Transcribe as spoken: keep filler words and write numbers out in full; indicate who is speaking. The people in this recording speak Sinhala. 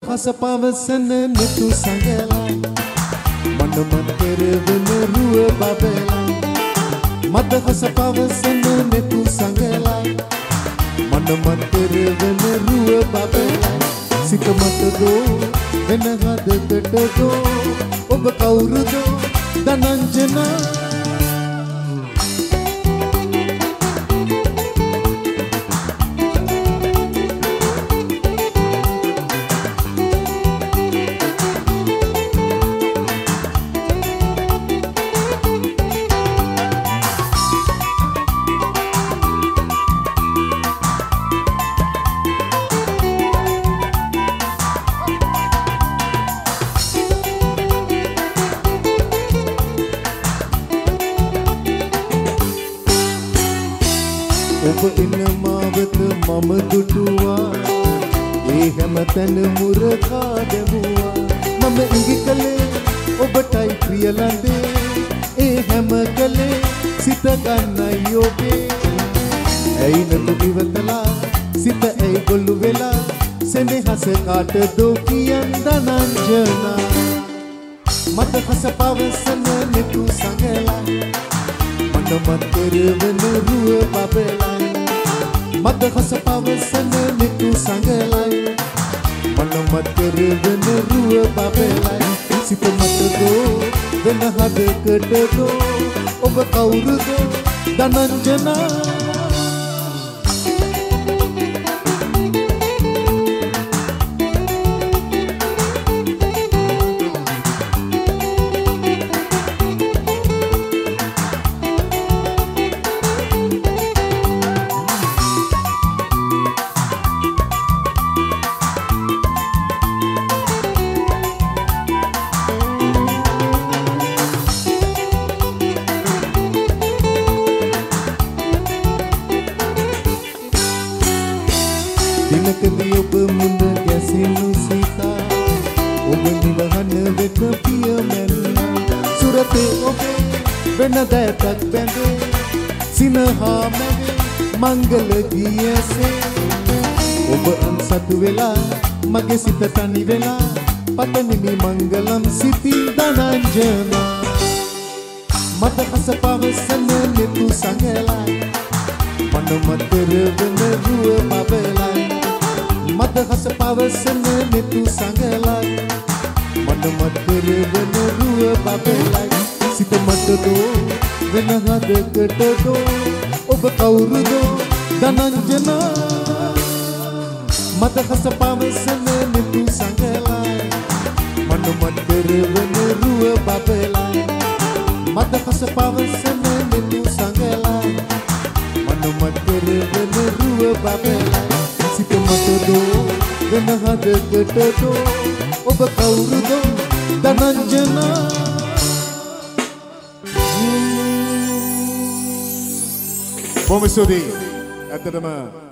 Speaker 1: හස පවසන නිතු සංගලා මනමන් කෙරෙවන රුව බබලා මද හස පවසන නිතු සංගලා මනමන් කෙරෙවන රුව බබලා සිත මතදෝ වෙන හදකටදෝ ඔබ කවුරුදෝ දනංජනා ඔබ ඉන්න මාවත මම දුටුවා ඒ හැම තැන මුරකා දෙමුවා මම ඉඟි කලේ ඔබටයි ප්‍රියලඳේ ඒ හැම කලේ සිත ගන්නයි ඔබේ ඇයි නතු ඉවතලා සිත ඇයි ගොල්ලු වෙලා සෙනෙහස කාටදෝ කියන් දනංජනා මද හස පවසන නිතු සංගලා මනමන් කෙරෙවන රුව බබලයි මද හස පවසන නිතු සංගලයි මනමන් කෙරෙවන රුව බබලයි සිත මතදෝ වෙන හදකටදෝ ඔබ කවුරුදෝ දනංජනා දිනකදී ඔබ මුණ ගැසෙනු සිතා ඔබ නිවහන වෙත පිය මැන්නා සුරතේ ඔබේ වෙන දැතක් බැඳේ සිනහා මැවේ මංගල ගියසේ ඔබ අන්සතු වෙලා මගේ සිත තනි වෙලා පතනිමි මංගලම් සිතින් දනංජනා මද හස පවසන නිතු සංගලයි මනමන් කෙරෙවන රුව බබලයි මද හස පවසන නිතු සංගලයි මනමන් කෙරෙවන රුව බබලයි සිත මතදෝ වෙන හදකටදෝ ඔබ කවුරුදෝ දනංජනා මද හස පවසන නිතු සංගලයි මනමන් කෙරෙවන රුව බබලයි මද හස පවසන නිතු සංගලයි මනමන් කෙරෙවන රුව බබලයි සිත මතදෝ වෙන හදකටදෝ ඔබ කවුරුදෝ දනංජනා බොහොම ස්තුතියි ඇත්තටම